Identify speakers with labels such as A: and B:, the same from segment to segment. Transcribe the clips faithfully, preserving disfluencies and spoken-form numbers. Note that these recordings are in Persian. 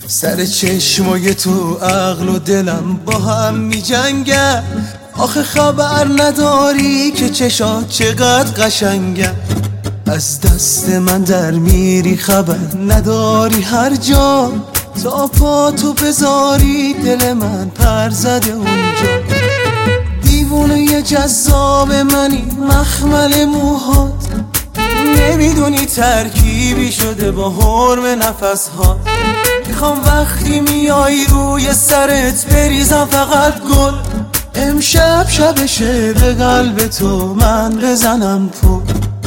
A: سر چشمای تو عقل و دلم با هم می جنگن. آخه خبر نداری که چشات چقدر قشنگن. از دست من در میری خبر نداری هر جا، تا پا تو بذاری دل من پر زده اونجا. دیوونه جذاب منی مخمل موهات، نمیدونی ترکیبی شده با حرم نفس ها. میخوام وقتی میای روی سرت بریزم فقط گل. امشب شبشه به قلب تو من بزنم پول.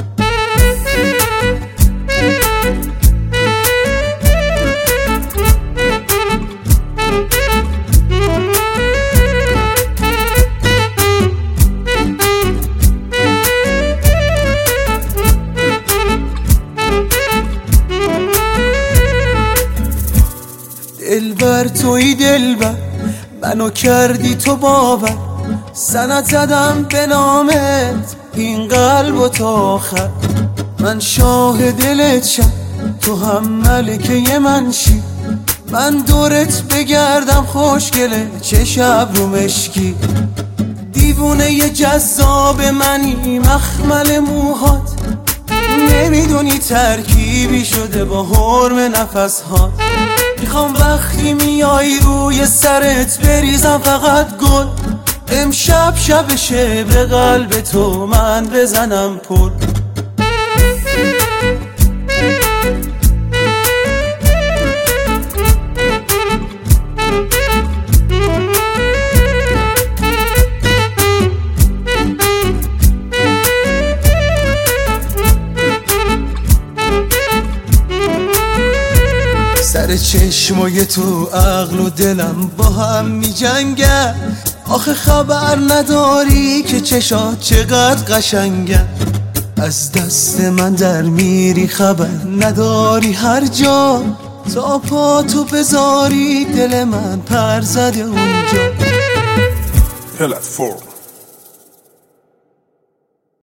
A: دلبر توی دلبر منو کردی تو باور. سند زدم به نامت این قلب و تا آخر. من شاه دلت شم تو هم ملکه من شی. من دورت بگردم خوشگله چه شب رو مشکی. دیوونه جذاب منی مخمل موهات، نمیدونی ترکیبی شده با حرم نفس ها. میخوام وقتی میای روی سرت بریزم فقط گل. امشب شبشه به قلب تو من بزنم پول. سر چشمای تو عقل و دلم با هم می جنگن. آخه خبر نداری که چشات چقدر قشنگن. از دست من در میری خبر نداری هر جا، تا پا تو بذاری دل من پر زده اونجا.
B: پلتفرم